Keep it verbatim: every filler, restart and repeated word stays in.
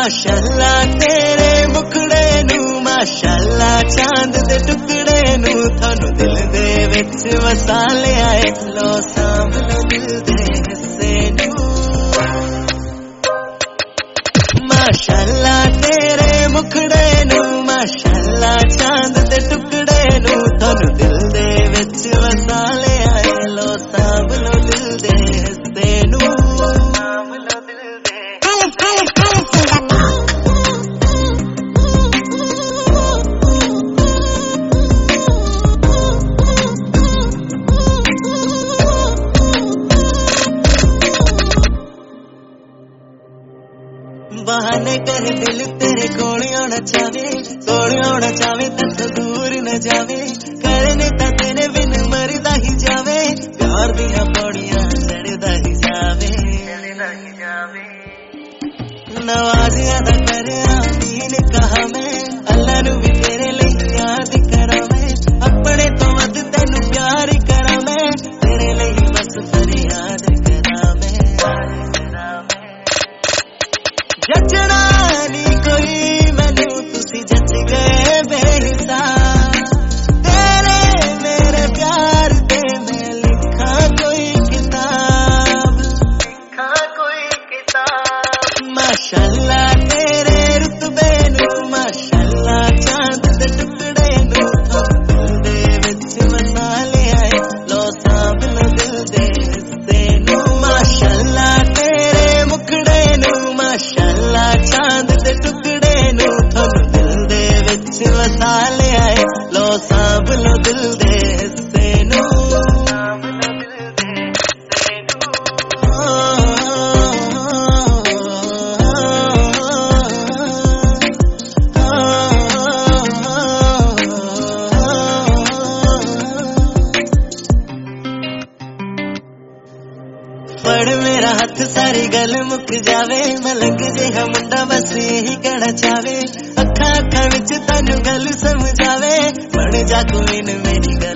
माशाअल्ला तेरे मुखड़े नू, माशाअल्ला चांद दे टुकड़े नू, थानू दिल दे विच वसा लिया है, लो सांभ लो दिल दे हिस्से नू। माशाअल्ला तेरे मुखड़े नू, माशाअल्ला चांद दे टुकड़े नू, थानू दिल दे विच वसा लिया है, लो सांभ लो दिल दे हिस्से नू। बहाने कर दिल तेरे कोल आना चावे, कोल आना चावे तू दूर न जावे, करने ता तेरे बिन मरदा ही जावे, प्यार दियां पौड़ियां चढ़दा ही जावे। नवाजिया दा करया दीन कहा मैं, अल्लाह नू भी तेरे लिए याद करा मैं, अपने तो वध तेनू प्यार करा मैं, तेरे लिए बस फरियाद करा मैं। जचना नहीं कोई मैनू तुसी जच गए बेहिसाब, तेरे मेरे प्यार दे मैं लिखा कोई किताब, लिखा कोई किताब। माशाअल्ला तेरे रुतबे नू, माशाअल्ला चांद दे टुकड़े नू, दिल दे विच वसा लिया है, लो सांभ लो दिल दे हिस्से नू। माशाअल्ला तेरे मुखड़े नू, माशाअल्ला चांद दे टुकड़े नू, थानू दिल दे विच वसा लिया है, लो सांभ लो दिल दे हिस्से नू। फड़ मेरा हथ सारी गल मुक जावे, मलंग जिहा मुंडा बस यही कहना चावे, अखा अखा विच तैनू गल समझावे, बन जा कोई न मेरी गल